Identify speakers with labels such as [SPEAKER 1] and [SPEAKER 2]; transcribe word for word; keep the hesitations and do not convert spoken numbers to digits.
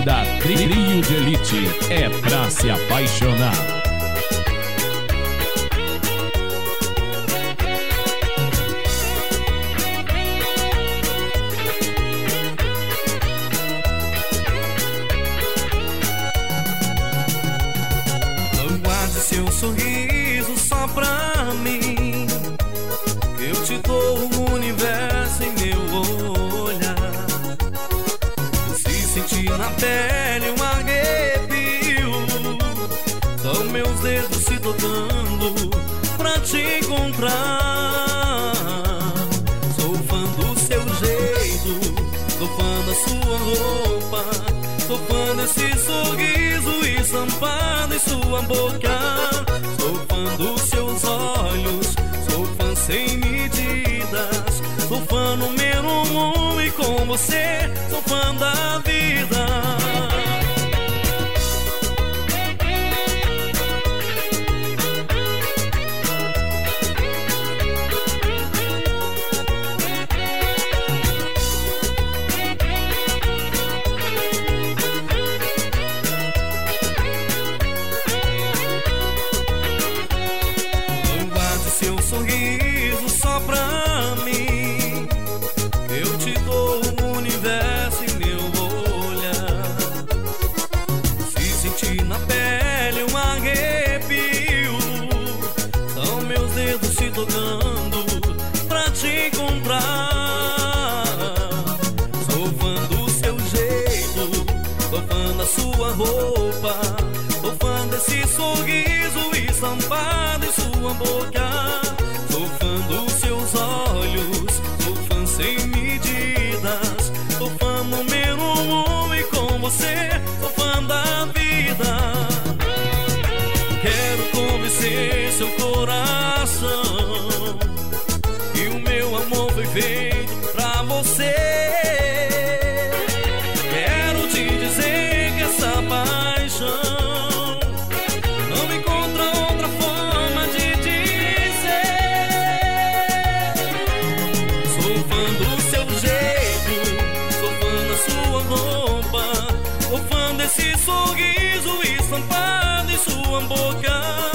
[SPEAKER 1] banda Trio de Elite é pra se apaixonar.
[SPEAKER 2] Seu sorriso só pra mim, eu te dou o universo em meu olhar. Se sentir na pele um arrepio, são meus dedos se tocando pra te encontrar. Sou fã do seu jeito, sou fã da sua roupa, sou fã desse sorriso estampado em sua boca. Sou fã dos seus olhos, sou fã sem medidas, sou fã número um e com você sou fã da vida. Seu sorriso só pra mim, eu te dou o universo em meu olhar. Se sentir na pele um arrepio, são meus dedos se tocando pra te encontrar. Sou fã do seu jeito, sou fã da sua roupa, sou fã desse sorriso estampado em sua boca. Sou fã dos seus olhos, sou fã sem medidas, sou fã número um e com você sou fã da vida. Quero convencer seu coração que o meu amor foi feito pra você. Quero te dizer que essa paixão não encontra outra forma de dizer. Sou fã do seu jeito, sou fã da sua roupa, sou fã desse sorriso estampado em sua boca.